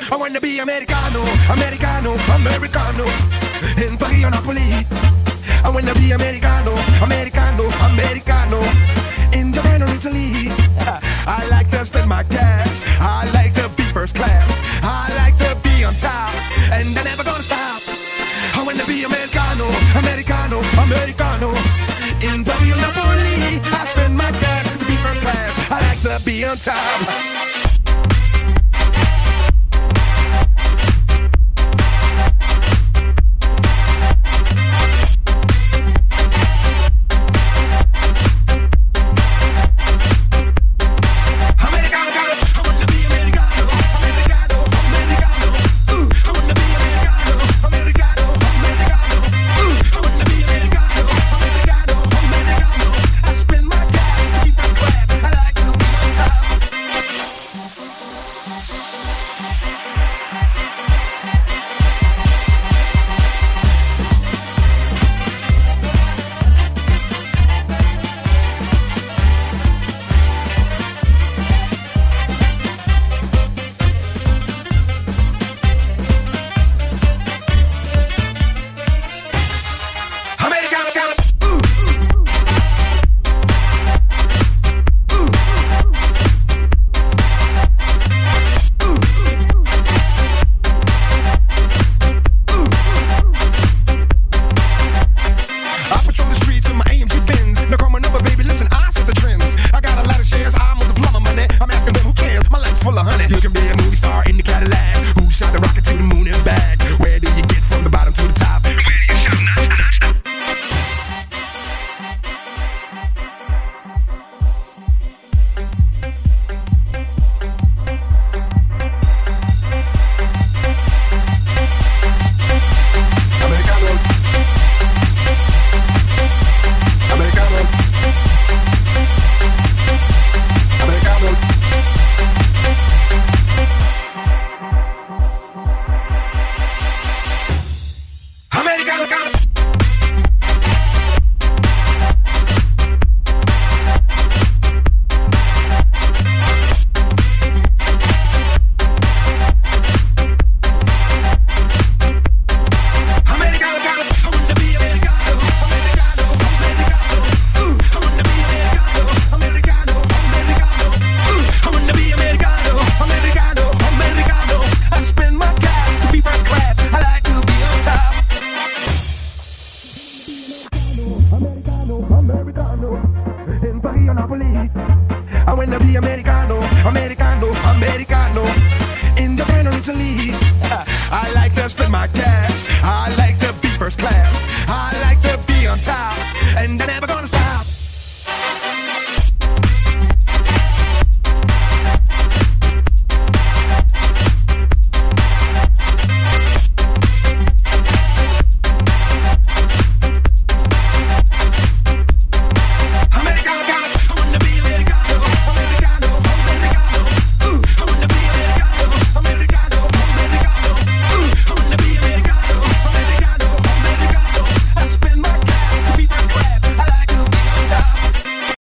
I wanna be Americano, Americano, Americano. In Paris or Napoli. I wanna be Americano, Americano, Americano. In Japan or Italy. I like to spend my cash. I like to be first class. I like to be on top, and I'm never gonna stop. I wanna be Americano, Americano, Americano. In Paris or Napoli. I spend my cash to be first class. I like to be on top.